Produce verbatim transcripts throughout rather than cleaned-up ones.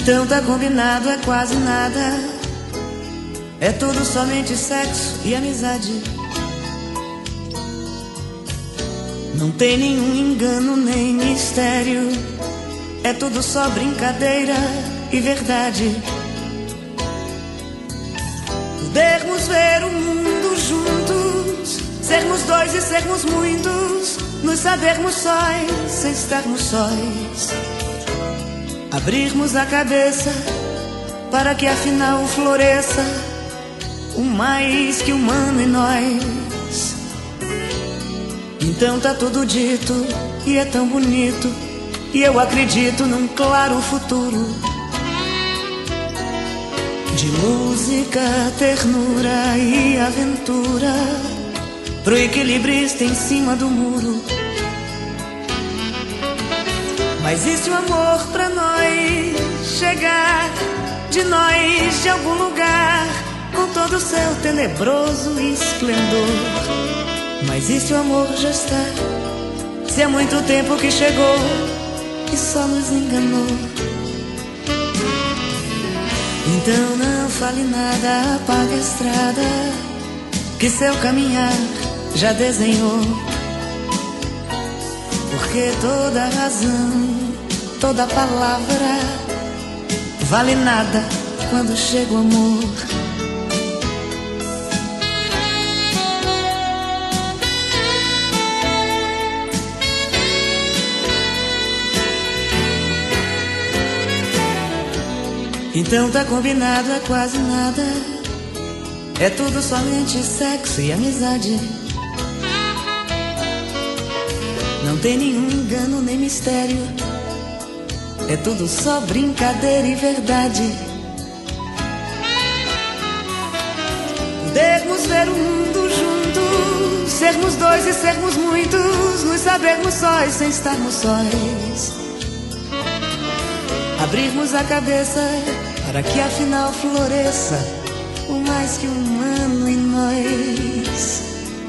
Então tá combinado, é quase nada. É tudo somente sexo e amizade. Não tem nenhum engano nem mistério. É tudo só brincadeira e verdade. Podermos ver o mundo juntos, sermos dois e sermos muitos, nos sabermos sóis sem estarmos sóis. Abrirmos a cabeça para que afinal floresça o mais que humano em nós. Então tá tudo dito e é tão bonito, e eu acredito num claro futuro de música, ternura e aventura pro equilibrista em cima do muro. Mas e se o amor pra nós chegar de nós de algum lugar com todo o seu tenebroso esplendor? Mas e se o amor já está, se há muito tempo que chegou e só nos enganou? Então não fale nada, apague a estrada que seu caminhar já desenhou. Porque toda razão, toda palavra vale nada quando chega o amor. Então tá combinado, é quase nada. É tudo somente sexo e amizade. Não tem nenhum engano nem mistério. É tudo só brincadeira e verdade. Podermos ver o mundo juntos, sermos dois e sermos muitos, nos sabermos sóis sem estarmos sóis. Abrirmos a cabeça para que afinal floresça o mais que humano em nós.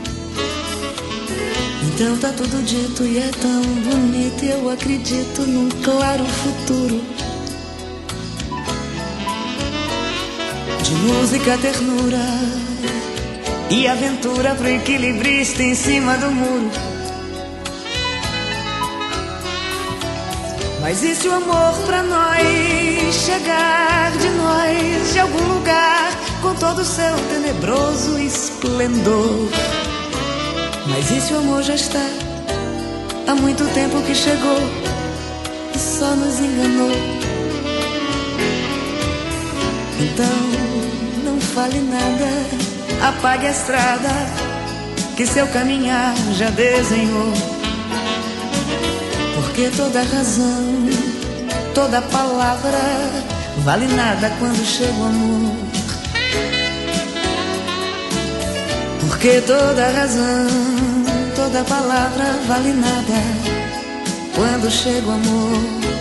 Então tá tudo dito e é tão bonito, e eu acredito num claro futuro de música, ternura e aventura pro equilibrista em cima do muro. Mas e se o amor pra nós chegar de nós de algum lugar com todo o seu tenebroso esplendor? Mas e se o amor já está, há muito tempo que chegou e só nos enganou? Então não fale nada, apague a estrada que seu caminhar já desenhou. Porque toda razão, toda palavra vale nada quando chega o amor. Porque toda razão, toda palavra vale nada quando chega o amor.